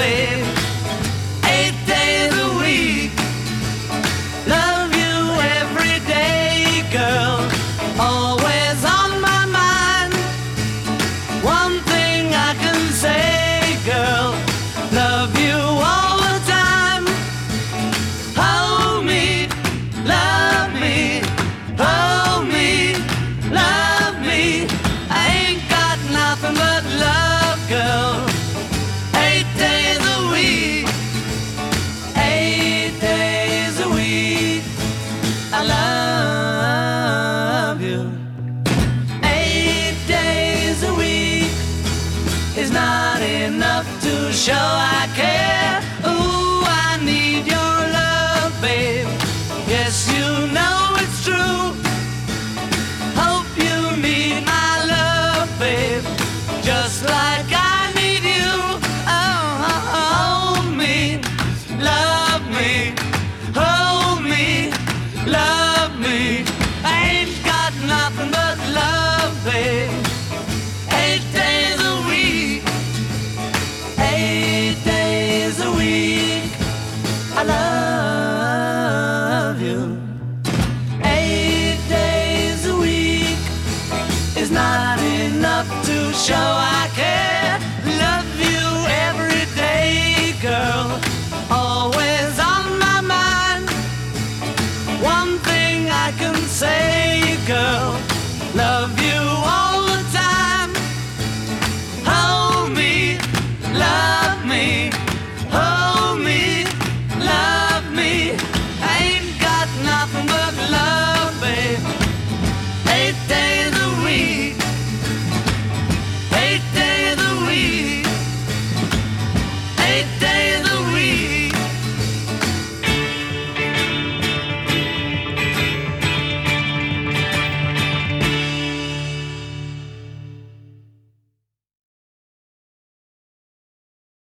babe. 8 days a week. Love you every day, girl. Always on my mind. One thing I can say, girl. Love you all the time. Hold me, love me, hold me, love me. I ain't got nothing but love, girl. 8 days a week. 8 days a week. I love you. 8 days a week is not enough to show I care. Ooh, I need your love, babe. Yes, you know it's true. Hope you need my love, babe, just like I need you. Oh, hold me, love me, hold me, love me. I ain't got nothing but love, babe. 8 days a week. 8 days a week.